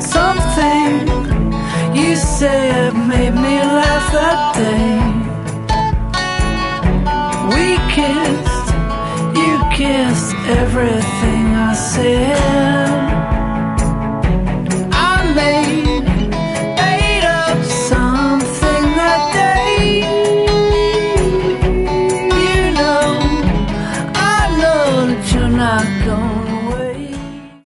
Something you said made me laugh that day.